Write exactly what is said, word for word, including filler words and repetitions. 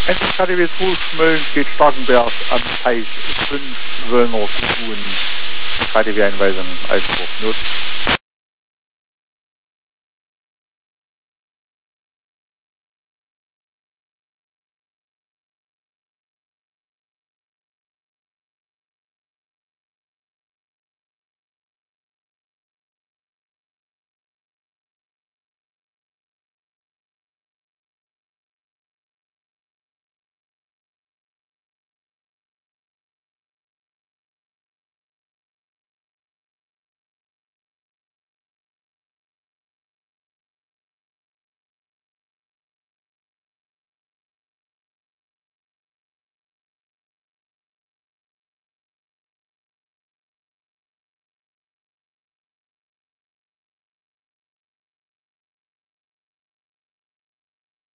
N K D W zwei Schmölln steht Starkenberg am Teich fünf Wöllner Kuhn. K D W-Einweisung Altenburg Not.